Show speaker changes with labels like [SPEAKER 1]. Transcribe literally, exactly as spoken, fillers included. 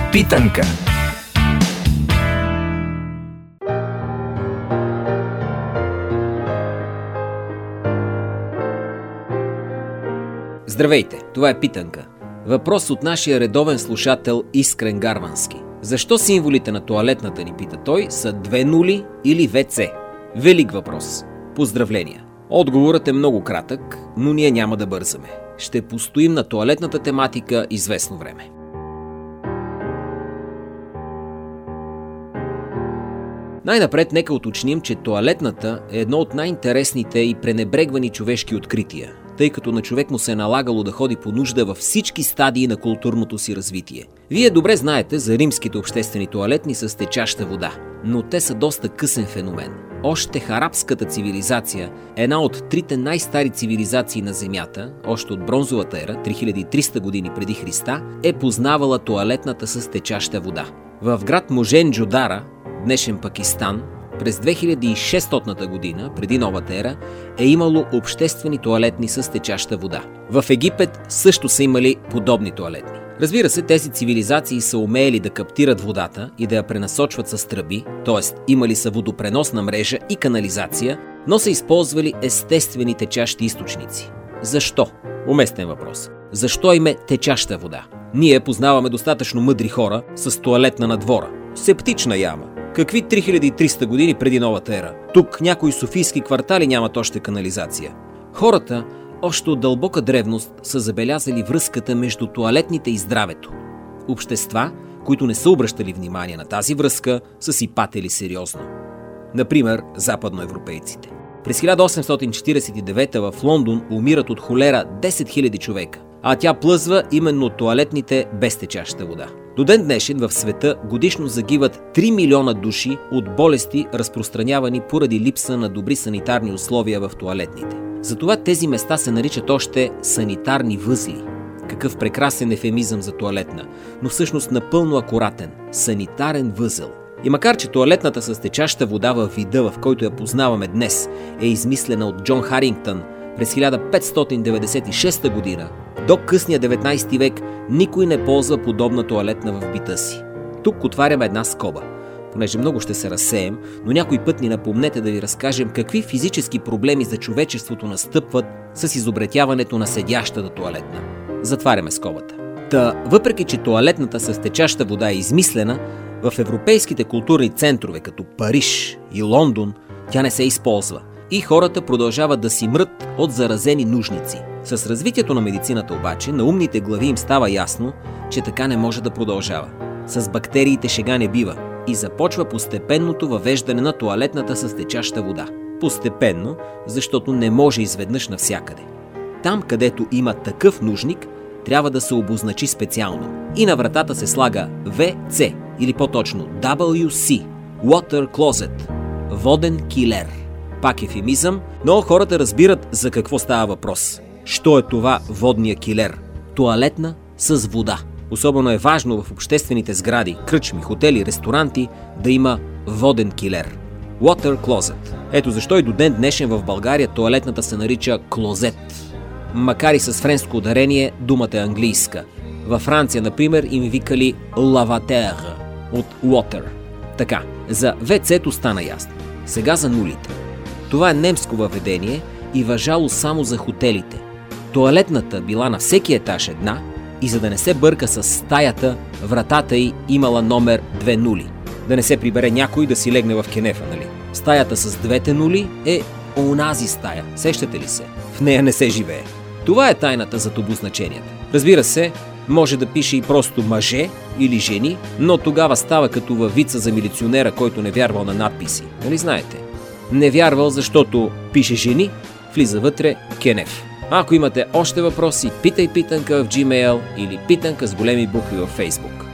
[SPEAKER 1] Питанка.
[SPEAKER 2] Здравейте, това е Питанка. Въпрос от нашия редовен слушател Искрен Гарвански. Защо символите на тоалетната, ни пита той, са две нули или ВЦ? Велик въпрос. Поздравления. Отговорът е много кратък, но ние няма да бързаме. Ще постоим на тоалетната тематика известно време. Най-напред нека уточним, че тоалетната е едно от най-интересните и пренебрегвани човешки открития, тъй като на човек му се е налагало да ходи по нужда във всички стадии на културното си развитие. Вие добре знаете за римските обществени тоалетни с течаща вода, но те са доста късен феномен. Още харабската цивилизация, една от трите най-стари цивилизации на Земята, още от бронзовата ера, три хиляди и триста години преди Христа, е познавала тоалетната с течаща вода. В град Моженджо-Дара, днешен Пакистан, през две хиляди и шестстотната година, преди новата ера, е имало обществени тоалетни с течаща вода. В Египет също са имали подобни тоалетни. Разбира се, тези цивилизации са умеели да каптират водата и да я пренасочват с тръби, т.е. имали са водопреносна мрежа и канализация, но са използвали естествени течащи източници. Защо? Уместен въпрос. Защо им е течаща вода? Ние познаваме достатъчно мъдри хора с тоалетна на двора. Септична яма. Какви три хиляди и триста години преди новата ера? Тук някои софийски квартали нямат още канализация. Хората още от дълбока древност са забелязали връзката между тоалетните и здравето. Общества, които не са обръщали внимание на тази връзка, са си патели сериозно. Например, западноевропейците. През хиляда осемстотин четиридесет и девета в Лондон умират от холера десет хиляди човека, а тя плъзва именно от тоалетните без течаща вода. До ден днешен в света годишно загиват три милиона души от болести, разпространявани поради липса на добри санитарни условия в тоалетните. Затова тези места се наричат още санитарни възли. Какъв прекрасен ефемизъм за тоалетна, но всъщност напълно акуратен – санитарен възел. И макар че тоалетната с течаща вода във вида, в който я познаваме днес, е измислена от Джон Харингтън през хиляда петстотин деветдесет и шеста година, до късния деветнадесети век никой не ползва подобна тоалетна в бита си. Тук отваряме една скоба, понеже много ще се разсеем, но някой път ни напомнете да ви разкажем какви физически проблеми за човечеството настъпват с изобретяването на седящата тоалетна. Затваряме скобата. Та, въпреки че тоалетната с течаща вода е измислена, в европейските културни центрове, като Париж и Лондон, тя не се използва и хората продължават да си мрат от заразени нужници. С развитието на медицината обаче, на умните глави им става ясно, че така не може да продължава. С бактериите шега не бива и започва постепенното въвеждане на тоалетната с течаща вода. Постепенно, защото не може изведнъж навсякъде. Там, където има такъв нужник, трябва да се обозначи специално. И на вратата се слага В Ц или по-точно дабъл Ю Си – Water Closet – воден килер. Пак ефемизъм, но хората разбират за какво става въпрос. Що е това водния килер? Тоалетна с вода. Особено е важно в обществените сгради, кръчми, хотели, ресторанти да има воден килер. Water Closet. Ето защо и до ден днешен в България тоалетната се нарича клозет. Макар и с френско ударение, думата е английска. Във Франция, например, им викали лаватер от water. Така, за В Ц-то стана ясно. Сега за нулите. Това е немско въведение и важало само за хотелите. Тоалетната била на всеки етаж една и за да не се бърка с стаята, вратата й имала номер две нули. Да не се прибере някой да си легне в кенефа, нали? Стаята с двете нули е онази стая. Сещате ли се? В нея не се живее. Това е тайната зад обозначенията. Разбира се, може да пише и просто мъже или жени, но тогава става като във вица за милиционера, който не вярвал на надписи. Нали знаете? Не вярвал, защото пише жени, влиза вътре кенеф. Ако имате още въпроси, питай Питанка в Gmail или Питанка с големи букви във Facebook.